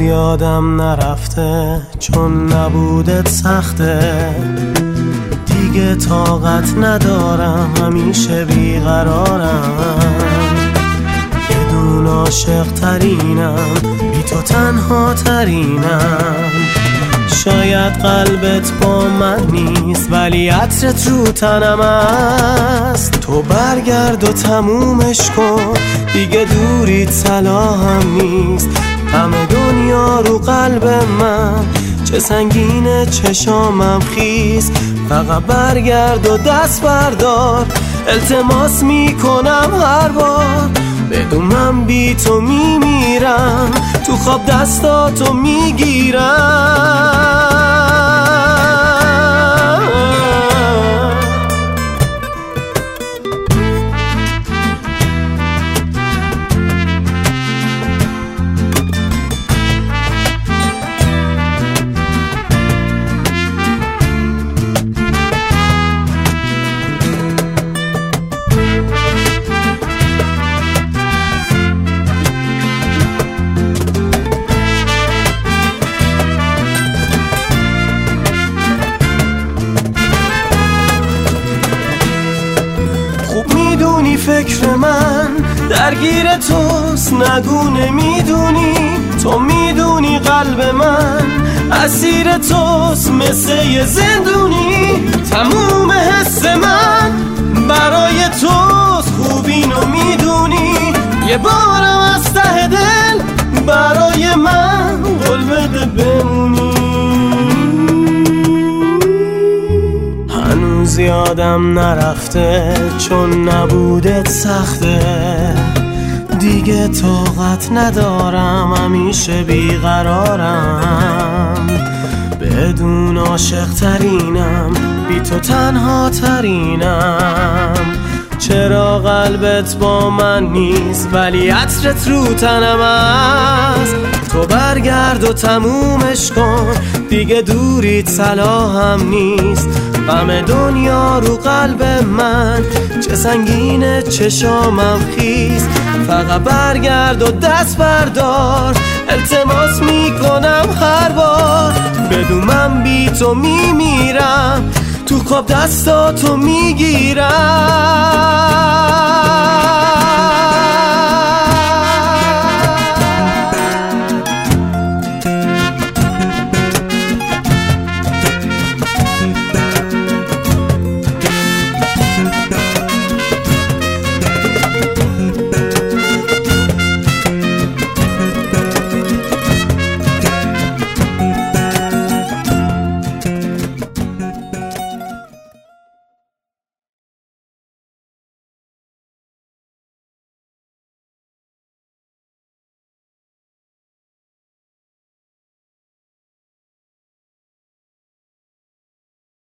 یادم نرفته چون نبودت سخته، دیگه طاقت ندارم همیشه بیقرارم، بدون عاشق ترینم، بی تو تنها ترینم. شاید قلبت با من نیست ولی عطرت رو تنم است. تو برگرد و تمومش کن، دیگه دوریت صلاحم نیست. همه دنیا رو قلب من، چه سنگینه چشامم خیس. فقط برگرد و دست بردار، التماس میکنم هر بار. بدون من بی تو میمیرم، تو خواب دستاتو میگیرم. میدونی فکر من درگیر توست، نگو نمیدونی. تو میدونی قلب من اسیر توست مثل یه زندونی. تموم حس من برای توست، خوب اینو میدونی. یه بارم از ته دل برای من قول بده بمونی. هنوز یادم نرفته چون نبودت سخته، دیگه طاقت ندارم همیشه بیقرارم، بدون عاشق ترینم، بی تو تنها ترینم. چرا قلبت با من نیست ولی عطرت رو تنم است. تو برگرد و تمومش کن، دیگه دوریت صلاحم نیست. غم دنیا رو قلب من، چه سنگینه چشامم خیس. فقط برگرد و دست بردار، التماس میکنم هر بار. بدون من بی تو میمیرم، تو خواب دستاتو میگیرم.